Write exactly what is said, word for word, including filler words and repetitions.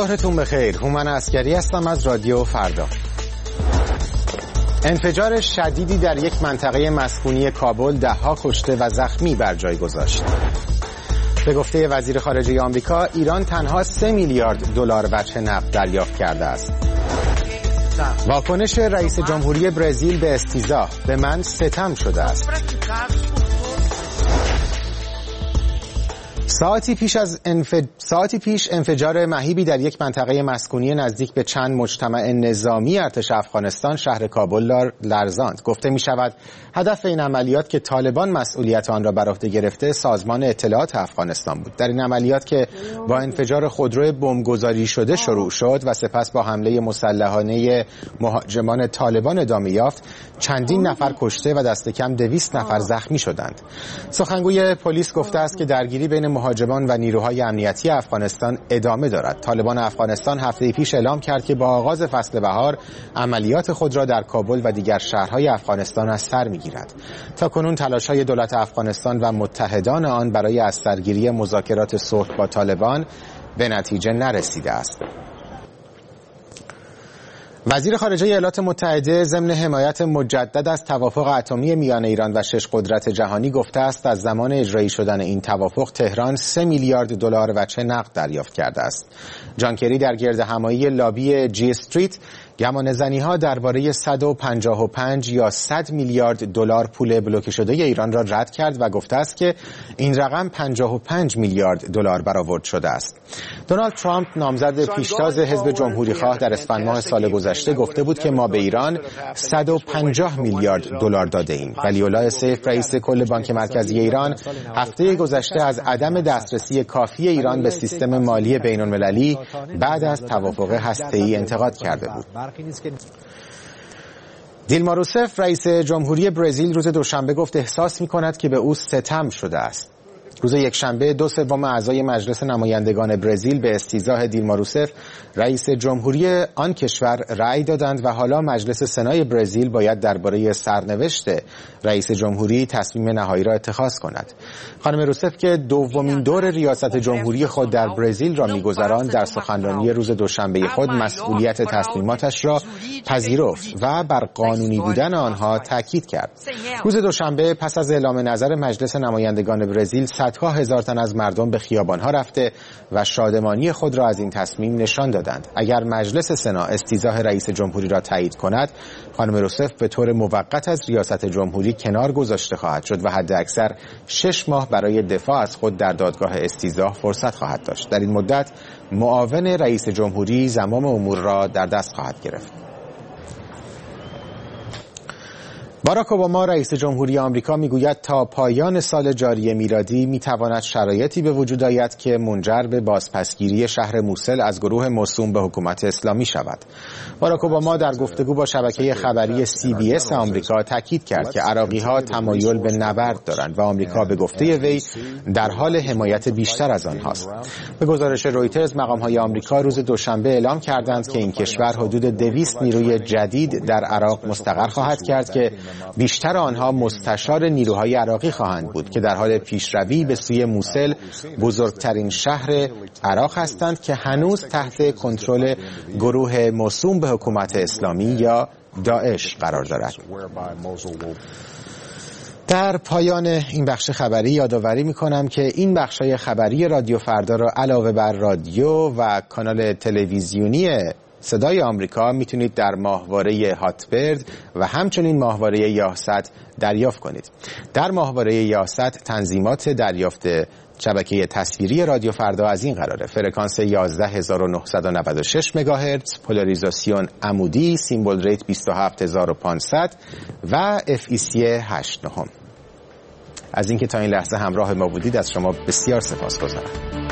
صبحتون بخیر. هومن عسکری هستم از رادیو فردا. انفجار شدیدی در یک منطقه مسکونی کابل ده‌ها کشته و زخمی بر جای گذاشت. به گفته وزیر خارجه آمریکا، ایران تنها سه میلیارد دلار وجه نفت دریافت کرده است. واکنش رئیس جمهوری برزیل به استیزا: به من ستم شده است. ساعتی پیش از انف... ساعتی پیش انفجار مهیبی در یک منطقه مسکونی نزدیک به چند مجتمع نظامی ارتش افغانستان شهر کابل را لرزاند. گفته می شود هدف این عملیات که طالبان مسئولیت آن را بر عهده گرفته سازمان اطلاعات افغانستان بود. در این عملیات که با انفجار خودرو بمبگذاری شده شروع شد و سپس با حمله مسلحانه مهاجمان طالبان ادامه یافت، چندین نفر کشته و دست کم دویست نفر زخمی شدند. سخنگوی پلیس گفته است که درگیری بین مهاجمان و نیروهای امنیتی افغانستان ادامه دارد. طالبان افغانستان هفته پیش اعلام کرد که با آغاز فصل بهار عملیات خود را در کابل و دیگر شهرهای افغانستان از سر می‌گیرد. تاکنون تلاش‌های دولت افغانستان و متحدان آن برای از سرگیری مذاکرات صلح با طالبان به نتیجه نرسیده است. وزیر خارجه ایالات متحده ضمن حمایت مجدد از توافق اتمی میان ایران و شش قدرت جهانی گفته است از زمان اجرایی شدن این توافق تهران سه میلیارد دلار وجه نقد دریافت کرده است. جان کری در گردهمایی لابی جی استریت گمانه‌زنی‌ها درباره صد و پنجاه و پنج یا صد میلیارد دلار پول بلوکه شده ایران را رد کرد و گفته است که این رقم پنجاه و پنج میلیارد دلار برآورد شده است. دونالد ترامپ نامزد پیشتاز حزب جمهوری‌خواه در اسفند ماه سال گذشته گفته بود که ما به ایران صد و پنجاه میلیارد دلار داده ایم. ولی‌الله سیف رئیس کل بانک مرکزی ایران هفته گذشته از عدم دسترسی کافی ایران به سیستم مالی بین‌المللی بعد از توافق هسته‌ای انتقاد کرده بود. دیلما روسف رئیس جمهوری برزیل روز دوشنبه گفت احساس می‌کند که به او ستم شده است. روز یکشنبه دو سوم اعضای مجلس نمایندگان برزیل به استیضاح دیلما روسف رئیس جمهوری آن کشور رأی دادند و حالا مجلس سنای برزیل باید درباره سرنوشت رئیس جمهوری تصمیم نهایی را اتخاذ کند. خانم روسف که دومین دور ریاست جمهوری خود در برزیل را می‌گذراند در سخنرانی روز دوشنبه خود مسئولیت تصمیماتش را پذیرفت و بر قانونی بودن آنها تاکید کرد. روز دوشنبه پس از اعلام نظر مجلس نمایندگان برزیل صدها هزار تن از مردم به خیابان‌ها رفته و شادمانی خود را از این تصمیم نشان دادند. اگر مجلس سنا استیضاح رئیس جمهوری را تایید کند، خانم روسف به طور موقت از ریاست جمهوری کنار گذاشته خواهد شد و حداکثر شش ماه برای دفاع از خود در دادگاه استیضاح فرصت خواهد داشت. در این مدت معاون رئیس جمهوری زمام امور را در دست خواهد گرفت. باراک اوباما رئیس جمهوری آمریکا میگوید تا پایان سال جاری میلادی میتواند شرایطی به وجود آید که منجر به بازپسگیری شهر موسل از گروه موسوم به حکومت اسلامی شود. باراک اوباما در گفتگو با شبکه خبری سی بی اس آمریکا تاکید کرد که عراقی‌ها تمایل به نبرد دارند و آمریکا به گفته وی در حال حمایت بیشتر از آنهاست. به گزارش رویترز مقام‌های آمریکا روز دوشنبه اعلام کردند که این کشور حدود دویست نیروی جدید در عراق مستقر خواهد کرد که بیشتر آنها مستشار نیروهای عراقی خواهند بود که در حال پیشروی به سوی موسل، بزرگترین شهر عراق هستند که هنوز تحت کنترل گروه موسوم به حکومت اسلامی یا داعش قرار دارد. در پایان این بخش خبری یادآوری می‌کنم که این بخش‌های خبری رادیو فردا را علاوه بر رادیو و کانال تلویزیونی صدای آمریکا میتونید در ماهواره هاتبرد و همچنین ماهواره یاهصد دریافت کنید. در ماهواره یاهصد تنظیمات دریافت شبکه تصویری رادیو فردا از این قراره: فرکانس یازده هزار و نهصد و نود و شش مگاهرتز، پولاریزاسیون عمودی، سیمبل ریت بیست و هفت هزار و پانصد و اف ای سی هشت نهم. از اینکه تا این لحظه همراه ما بودید از شما بسیار سپاسگزارم.